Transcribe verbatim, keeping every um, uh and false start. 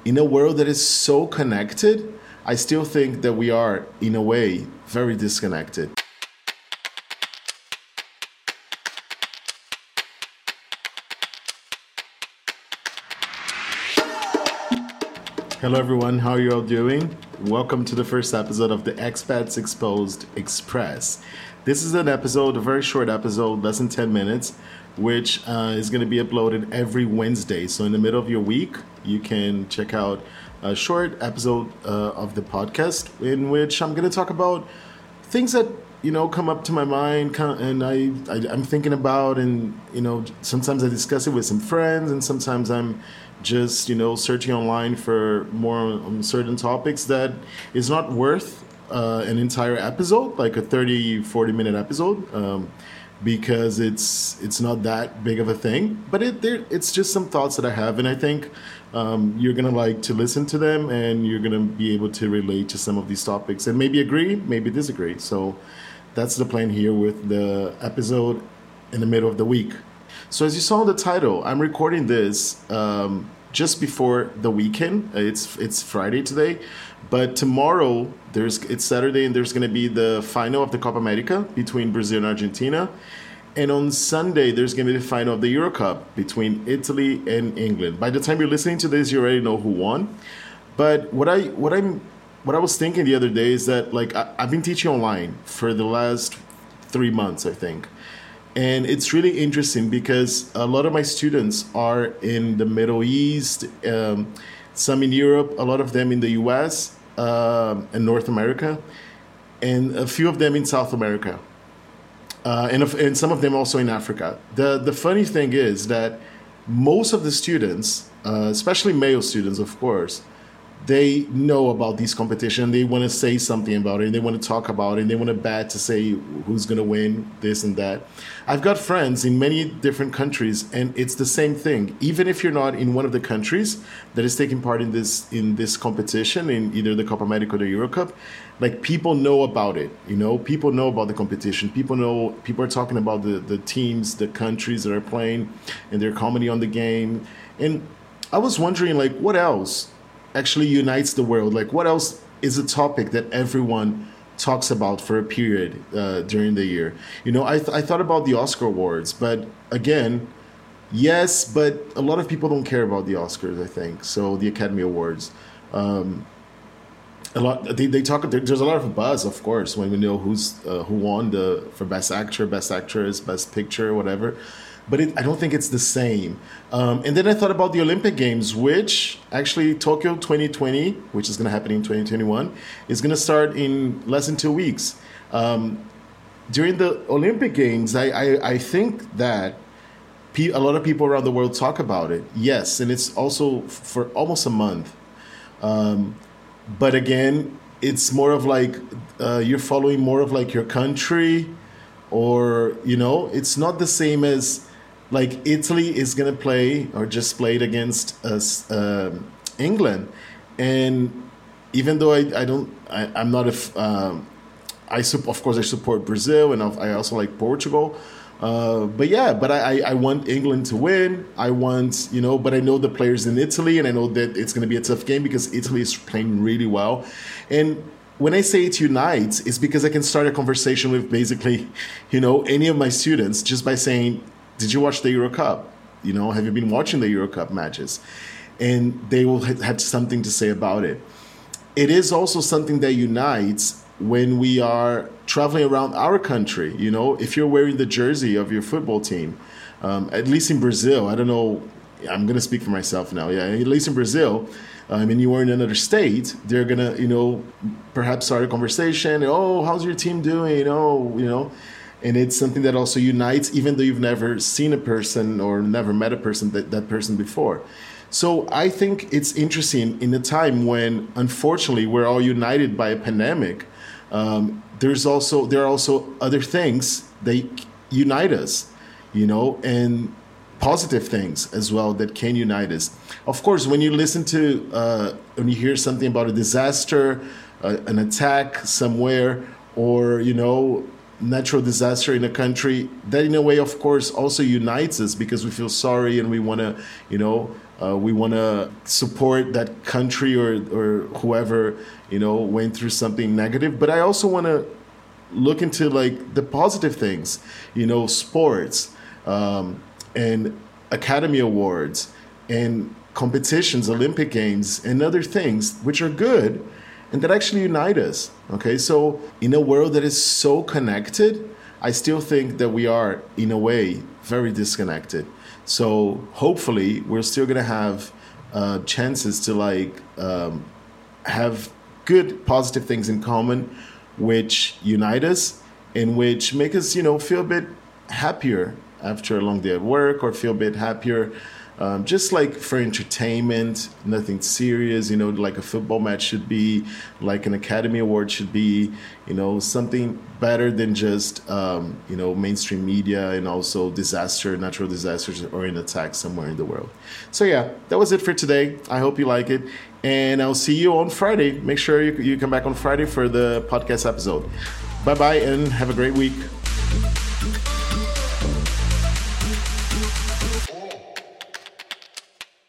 in a world that is so connected, I still think that we are, in a way, very disconnected. Hello everyone, how are you all doing? Welcome to the first episode of the Expats Exposed Express. This is an episode, a very short episode, less than ten minutes, which uh, is going to be uploaded every Wednesday. So in the middle of your week, you can check out a short episode uh, of the podcast in which I'm going to talk about things that, you know, come up to my mind and I, I, I'm thinking about, and, you know, sometimes I discuss it with some friends, and sometimes I'm just, you know, searching online for more on certain topics that is not worth uh, an entire episode, like a thirty, forty minute episode, um, because it's it's not that big of a thing. But it there, it's just some thoughts that I have, and I think um, you're going to like to listen to them, and you're going to be able to relate to some of these topics, and maybe agree, maybe disagree. So that's the plan here with the episode in the middle of the week. So as you saw in the title, I'm recording this um, just before the weekend. It's it's Friday today, but tomorrow there's it's Saturday, and there's going to be the final of the Copa America between Brazil and Argentina, and on Sunday there's going to be the final of the Euro Cup between Italy and England. By the time you're listening to this, you already know who won. But what I what I'm what I was thinking the other day is that, like, I, I've been teaching online for the last three months, I think. And it's really interesting because a lot of my students are in the Middle East, um, some in Europe, a lot of them in the U S uh, and North America, and a few of them in South America, uh, and, and some of them also in Africa. The, the funny thing is that most of the students, uh, especially male students, of course, they know about these competitions. They want to say something about it. They want to talk about it. And they want to bet to say who's going to win this and that. I've got friends in many different countries, and it's the same thing. Even if you're not in one of the countries that is taking part in this in this competition, in either the Copa America or the Euro Cup, like, people know about it. You know, people know about the competition. People know. People are talking about the the teams, the countries that are playing, and their comedy on the game. And I was wondering, like, what else actually unites the world? Like, what else is a topic that everyone talks about for a period uh, during the year? You know, I, th- I thought about the Oscar awards, but again, yes, but a lot of people don't care about the Oscars, I think. So the Academy Awards, um, a lot they, they talk. There's a lot of buzz, of course, when we know who's uh, who won the for Best Actor, Best Actress, Best Picture, whatever. But it, I don't think it's the same. Um, and then I thought about the Olympic Games, which actually Tokyo twenty twenty, which is going to happen in twenty twenty-one, is going to start in less than two weeks. Um, during the Olympic Games, I, I, I think that pe- a lot of people around the world talk about it. Yes, and it's also for almost a month. Um, but again, it's more of like uh, you're following more of like your country, or, you know, it's not the same as, like, Italy is going to play or just played against us, uh, England. And even though I, I don't, I, I'm not a, f- um, I sup- of course I support Brazil, and I also like Portugal. Uh, but yeah, but I, I want England to win. I want, you know, but I know the players in Italy, and I know that it's going to be a tough game because Italy is playing really well. And when I say it unites, it's because I can start a conversation with basically, you know, any of my students just by saying, did you watch the Euro Cup? You know, have you been watching the Euro Cup matches? And they will have something to say about it. It is also something that unites when we are traveling around our country. You know, if you're wearing the jersey of your football team, um, at least in Brazil, I don't know, I'm going to speak for myself now. Yeah, at least in Brazil, um, and you were in another state, they're going to, you know, perhaps start a conversation. Oh, how's your team doing? Oh, you know. And it's something that also unites, even though you've never seen a person or never met a person, that, that person before. So I think it's interesting in a time when, unfortunately, we're all united by a pandemic. Um, there's also there are also other things that unite us, you know, and positive things as well that can unite us. Of course, when you listen to uh, when you hear something about a disaster, uh, an attack somewhere, or, you know, natural disaster in a country, that in a way, of course, also unites us because we feel sorry and we want to, you know, Uh, we want to support that country or, or whoever, you know, went through something negative. But I also want to look into like the positive things, you know, sports um, and Academy Awards and competitions, Olympic Games, and other things which are good and that actually unite us. Okay, so in a world that is so connected, I still think that we are, in a way, very disconnected. So hopefully, we're still gonna have uh, chances to like um, have good, positive things in common, which unite us and which make us, you know, feel a bit happier after a long day at work, or feel a bit happier. Um, just like for entertainment, nothing serious, you know, like a football match should be, like an Academy Award should be, you know, something better than just, um, you know, mainstream media and also disaster, natural disasters or an attack somewhere in the world. So yeah, that was it for today. I hope you like it. And I'll see you on Friday. Make sure you, you come back on Friday for the podcast episode. Bye-bye and have a great week.